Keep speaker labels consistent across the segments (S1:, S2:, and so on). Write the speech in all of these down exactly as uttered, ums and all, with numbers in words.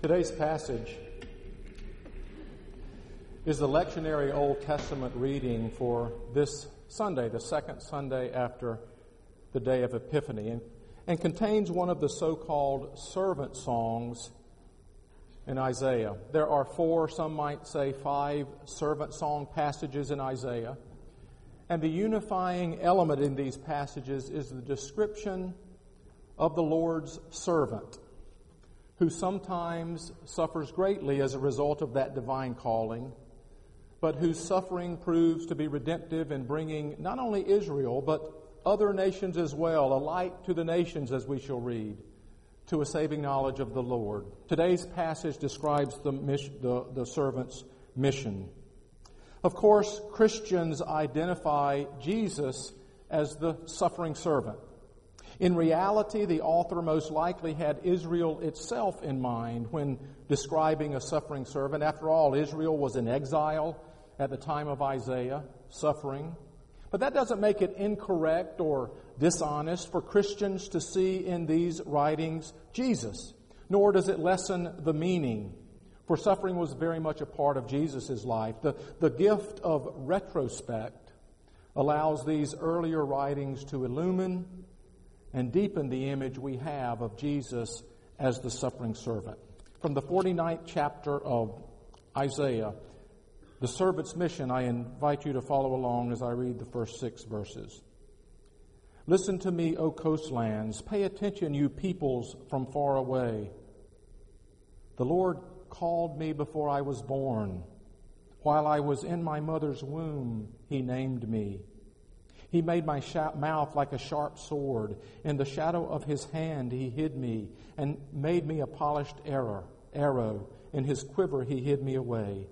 S1: Today's passage is the lectionary Old Testament reading for this Sunday, the second Sunday after the day of Epiphany, and, and contains one of the so-called servant songs in Isaiah. There are four, some might say five, servant song passages in Isaiah, and the unifying element in these passages is the description of the Lord's servant, who sometimes suffers greatly as a result of that divine calling, but whose suffering proves to be redemptive in bringing not only Israel, but other nations as well, a light to the nations, as we shall read, to a saving knowledge of the Lord. Today's passage describes the, mission, the, the servant's mission. Of course, Christians identify Jesus as the suffering servant. In reality, the author most likely had Israel itself in mind when describing a suffering servant. After all, Israel was in exile at the time of Isaiah, suffering. But that doesn't make it incorrect or dishonest for Christians to see in these writings Jesus, nor does it lessen the meaning, for suffering was very much a part of Jesus' life. The, the gift of retrospect allows these earlier writings to illumine and deepen the image we have of Jesus as the suffering servant. From the forty-ninth chapter of Isaiah, the servant's mission, I invite you to follow along as I read the first six verses. Listen to me, O coastlands. Pay attention, you peoples from far away. The Lord called me before I was born. While I was in my mother's womb, He named me. He made my sh- mouth like a sharp sword. In the shadow of His hand He hid me and made me a polished arrow. arrow. In His quiver He hid me away.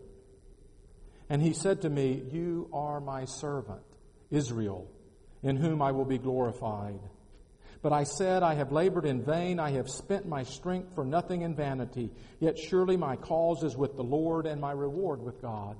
S1: And He said to me, You are my servant, Israel, in whom I will be glorified. But I said, I have labored in vain. I have spent my strength for nothing in vanity. Yet surely my cause is with the Lord and my reward with God.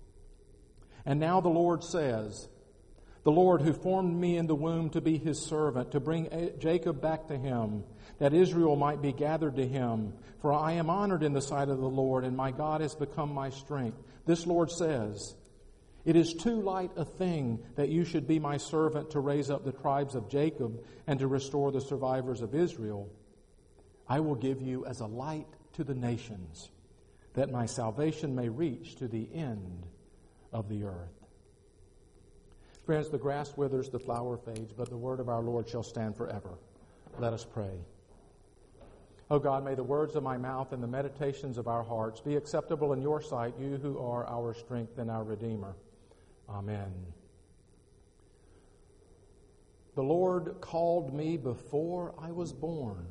S1: And now the Lord says, the Lord who formed me in the womb to be His servant, to bring Jacob back to Him, that Israel might be gathered to Him. For I am honored in the sight of the Lord, and my God has become my strength. This Lord says, It is too light a thing that you should be my servant to raise up the tribes of Jacob and to restore the survivors of Israel. I will give you as a light to the nations, that my salvation may reach to the end of the earth. Friends, the grass withers, the flower fades, but the word of our Lord shall stand forever. Let us pray. O God, may the words of my mouth and the meditations of our hearts be acceptable in your sight, you who are our strength and our Redeemer. Amen. The Lord called me before I was born.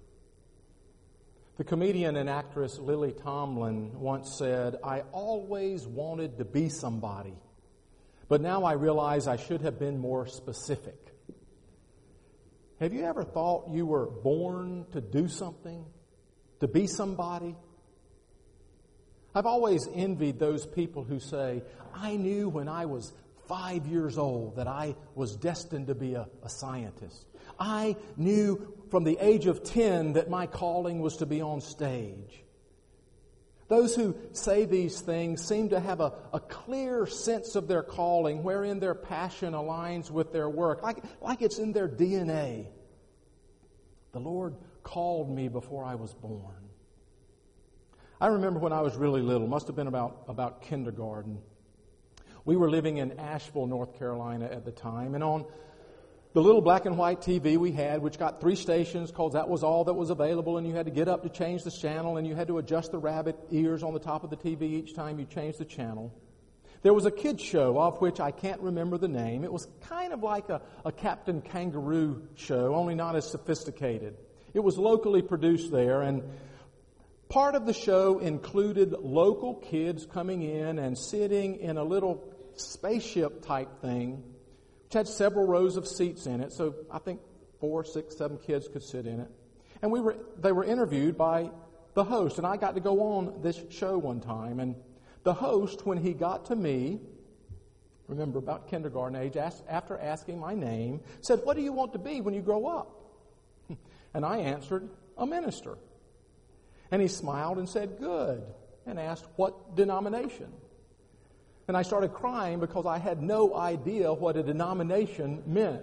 S1: The comedian and actress Lily Tomlin once said, I always wanted to be somebody, but now I realize I should have been more specific. Have you ever thought you were born to do something, to be somebody? I've always envied those people who say, I knew when I was five years old that I was destined to be a, a scientist. I knew from the age of ten that my calling was to be on stage. Those who say these things seem to have a, a clear sense of their calling, wherein their passion aligns with their work, like, like it's in their D N A. The Lord called me before I was born. I remember when I was really little, must have been about, about kindergarten. We were living in Asheville, North Carolina at the time, and on the little black and white T V we had, which got three stations, because that was all that was available, and you had to get up to change the channel, and you had to adjust the rabbit ears on the top of the T V each time you changed the channel. There was a kids show of which I can't remember the name. It was kind of like a, a Captain Kangaroo show, only not as sophisticated. It was locally produced there, and part of the show included local kids coming in and sitting in a little spaceship type thing, which had several rows of seats in it, so I think four, six, seven kids could sit in it. And we were they were interviewed by the host, and I got to go on this show one time. And the host, when he got to me, remember about kindergarten age, asked, after asking my name, said, "What do you want to be when you grow up?" And I answered, "A minister." And he smiled and said, "Good," and asked, "What denomination?" And I started crying because I had no idea what a denomination meant.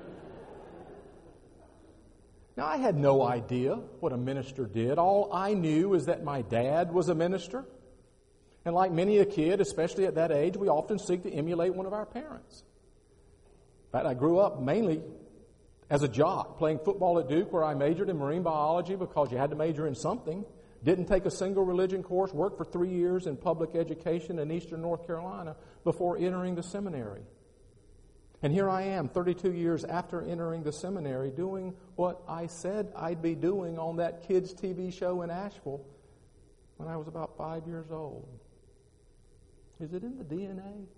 S1: Now, I had no idea what a minister did. All I knew is that my dad was a minister. And like many a kid, especially at that age, we often seek to emulate one of our parents. In fact, I grew up mainly as a jock, playing football at Duke, where I majored in marine biology because you had to major in something. Didn't take a single religion course, worked for three years in public education in eastern North Carolina before entering the seminary. And here I am, thirty-two years after entering the seminary, doing what I said I'd be doing on that kids' T V show in Asheville when I was about five years old. Is it in the D N A?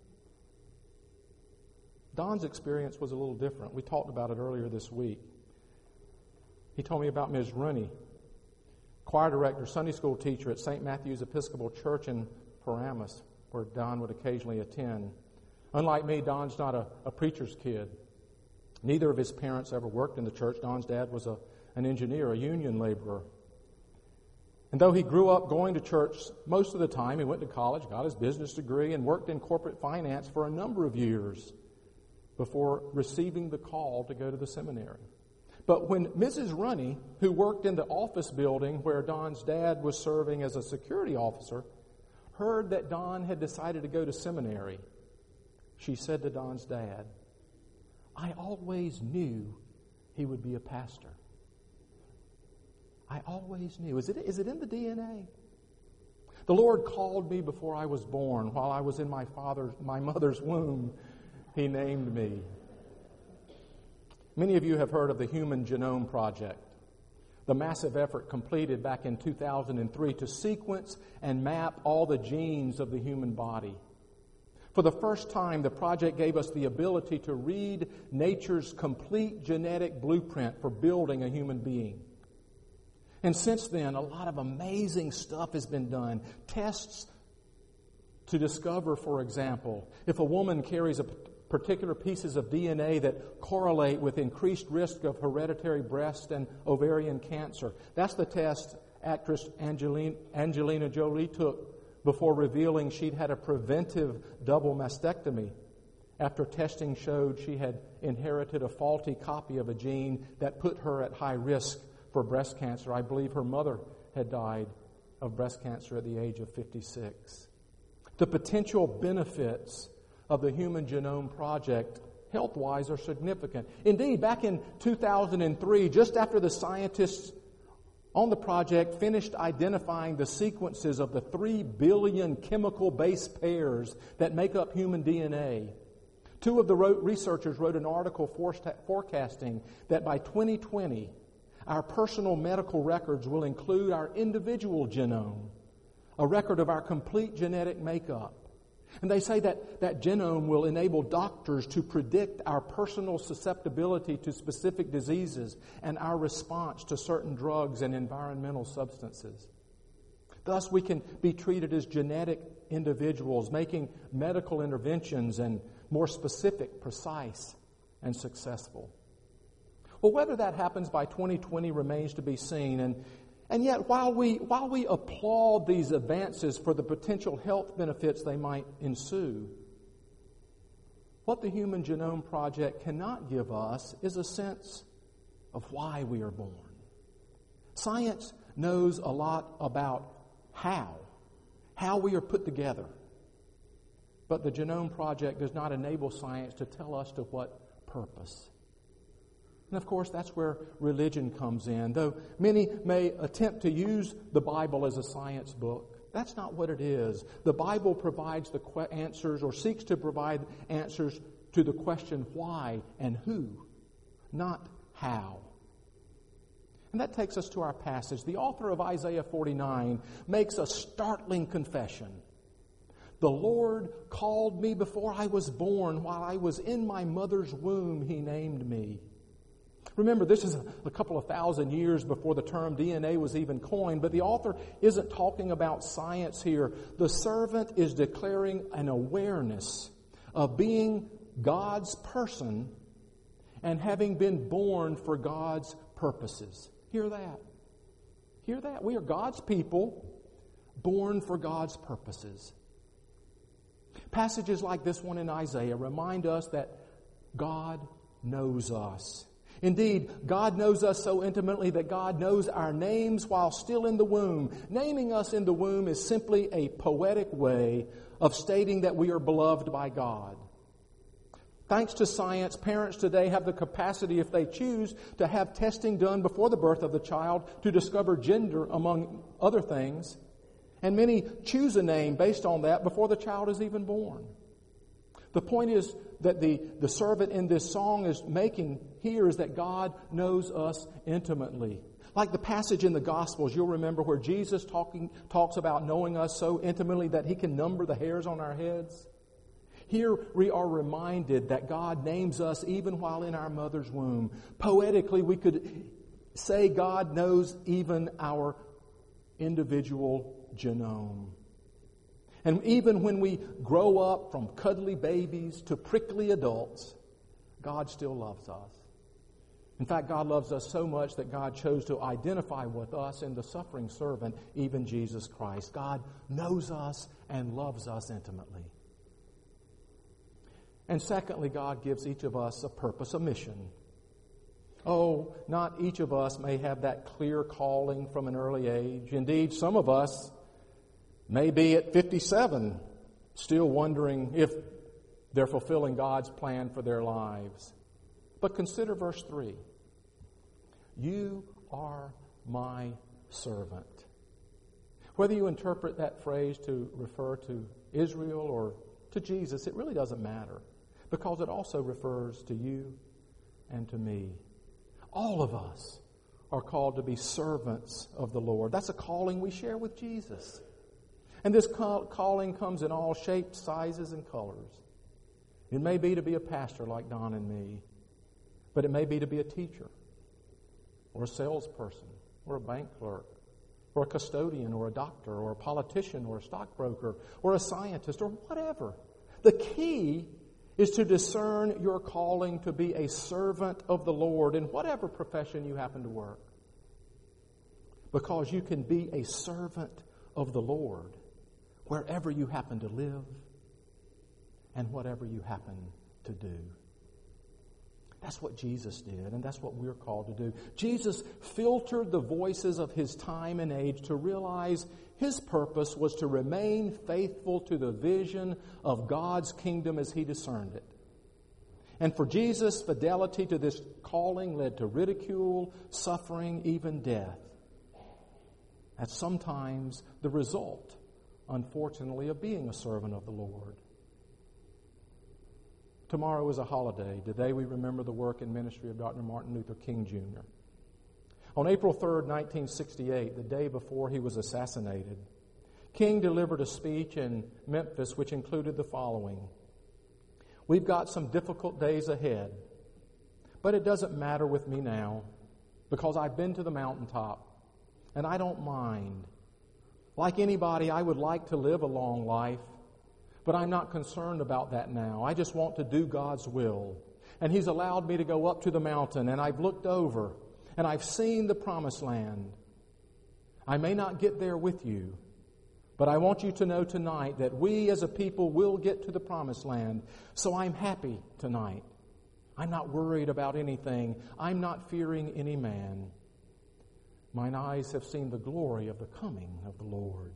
S1: Don's experience was a little different. We talked about it earlier this week. He told me about Miz Rooney, choir director, Sunday school teacher at Saint Matthew's Episcopal Church in Paramus, where Don would occasionally attend. Unlike me, Don's not a, a preacher's kid. Neither of his parents ever worked in the church. Don's dad was a, an engineer, a union laborer. And though he grew up going to church most of the time, he went to college, got his business degree, and worked in corporate finance for a number of years before receiving the call to go to the seminary. But when Missus Rooney, who worked in the office building where Don's dad was serving as a security officer, heard that Don had decided to go to seminary, she said to Don's dad, "I always knew he would be a pastor. I always knew." Is it, is it in the D N A? "The Lord called me before I was born. While I was in my father's, my mother's womb, He named me." Many of you have heard of the Human Genome Project, the massive effort completed back in two thousand three to sequence and map all the genes of the human body. For the first time, the project gave us the ability to read nature's complete genetic blueprint for building a human being. And since then, a lot of amazing stuff has been done. Tests to discover, for example, if a woman carries a particular pieces of D N A that correlate with increased risk of hereditary breast and ovarian cancer. That's the test actress Angelina, Angelina Jolie took before revealing she'd had a preventive double mastectomy after testing showed she had inherited a faulty copy of a gene that put her at high risk for breast cancer. I believe her mother had died of breast cancer at the age of fifty-six. The potential benefits of the Human Genome Project, health-wise, are significant. Indeed, back in two thousand three, just after the scientists on the project finished identifying the sequences of the three billion chemical base pairs that make up human D N A, two of the researchers wrote an article forecasting that by twenty twenty, our personal medical records will include our individual genome, a record of our complete genetic makeup. And they say that that genome will enable doctors to predict our personal susceptibility to specific diseases and our response to certain drugs and environmental substances. Thus, we can be treated as genetic individuals, making medical interventions and more specific, precise, and successful. Well, whether that happens by twenty twenty remains to be seen. And And yet, while we while we applaud these advances for the potential health benefits they might ensue, what the Human Genome Project cannot give us is a sense of why we are born. Science knows a lot about how, how we are put together. But the Genome Project does not enable science to tell us to what purpose. And of course, that's where religion comes in. Though many may attempt to use the Bible as a science book, that's not what it is. The Bible provides the que- answers or seeks to provide answers to the question why and who, not how. And that takes us to our passage. The author of Isaiah forty-nine makes a startling confession. "The Lord called me before I was born. While I was in my mother's womb, He named me." Remember, this is a couple of thousand years before the term D N A was even coined, but the author isn't talking about science here. The servant is declaring an awareness of being God's person and having been born for God's purposes. Hear that. Hear that? We are God's people, born for God's purposes. Passages like this one in Isaiah remind us that God knows us. Indeed, God knows us so intimately that God knows our names while still in the womb. Naming us in the womb is simply a poetic way of stating that we are beloved by God. Thanks to science, parents today have the capacity, if they choose, to have testing done before the birth of the child to discover gender, among other things. And many choose a name based on that before the child is even born. The point is that the, the servant in this song is making here is that God knows us intimately. Like the passage in the Gospels, you'll remember where Jesus talking, talks about knowing us so intimately that He can number the hairs on our heads. Here we are reminded that God names us even while in our mother's womb. Poetically, we could say God knows even our individual genome. And even when we grow up from cuddly babies to prickly adults, God still loves us. In fact, God loves us so much that God chose to identify with us in the suffering servant, even Jesus Christ. God knows us and loves us intimately. And secondly, God gives each of us a purpose, a mission. Oh, not each of us may have that clear calling from an early age. Indeed, some of us may be at fifty-seven, still wondering if they're fulfilling God's plan for their lives. But consider verse three. You are my servant. Whether you interpret that phrase to refer to Israel or to Jesus, it really doesn't matter, because it also refers to you and to me. All of us are called to be servants of the Lord. That's a calling we share with Jesus. And this call, calling comes in all shapes, sizes, and colors. It may be to be a pastor like Don and me, but it may be to be a teacher, or a salesperson, or a bank clerk, or a custodian, or a doctor, or a politician, or a stockbroker, or a scientist, or whatever. The key is to discern your calling to be a servant of the Lord in whatever profession you happen to work. Because you can be a servant of the Lord wherever you happen to live and whatever you happen to do. That's what Jesus did, and that's what we're called to do. Jesus filtered the voices of His time and age to realize His purpose was to remain faithful to the vision of God's kingdom as He discerned it. And for Jesus, fidelity to this calling led to ridicule, suffering, even death. That's sometimes the result, unfortunately, of being a servant of the Lord. Tomorrow is a holiday. Today we remember the work and ministry of Doctor Martin Luther King Junior On April third, nineteen sixty-eight, the day before he was assassinated, King delivered a speech in Memphis which included the following: "We've got some difficult days ahead, but it doesn't matter with me now because I've been to the mountaintop and I don't mind. Like anybody, I would like to live a long life, but I'm not concerned about that now. I just want to do God's will. And He's allowed me to go up to the mountain, and I've looked over, and I've seen the promised land. I may not get there with you, but I want you to know tonight that we as a people will get to the promised land. So I'm happy tonight. I'm not worried about anything. I'm not fearing any man. Mine eyes have seen the glory of the coming of the Lord."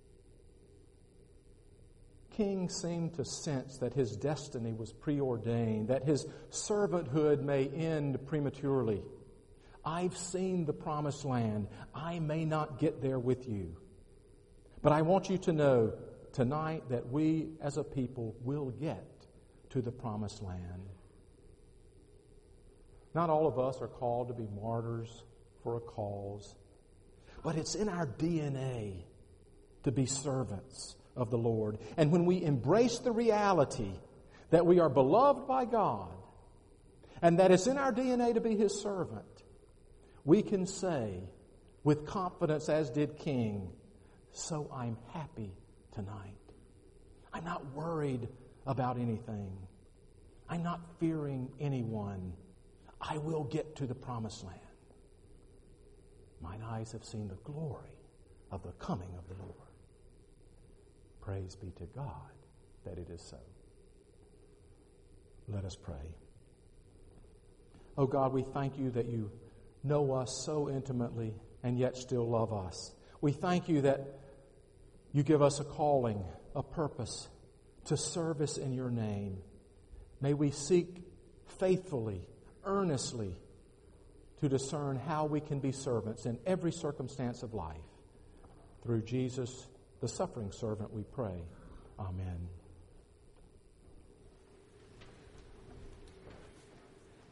S1: King seemed to sense that his destiny was preordained, that his servanthood may end prematurely. I've seen the promised land. I may not get there with you, but I want you to know tonight that we as a people will get to the promised land. Not all of us are called to be martyrs for a cause, but it's in our D N A to be servants of the Lord. And when we embrace the reality that we are beloved by God and that it's in our D N A to be His servant, we can say with confidence, as did King, "So I'm happy tonight. I'm not worried about anything. I'm not fearing anyone. I will get to the promised land." mine eyes have seen the glory of the coming of the Lord. Praise be to God that it is so. Let us pray. Oh God, we thank you that you know us so intimately and yet still love us. We thank you that you give us a calling, a purpose to service in your name. May we seek faithfully, earnestly to discern how we can be servants in every circumstance of life. Through Jesus, the suffering servant, we pray. Amen.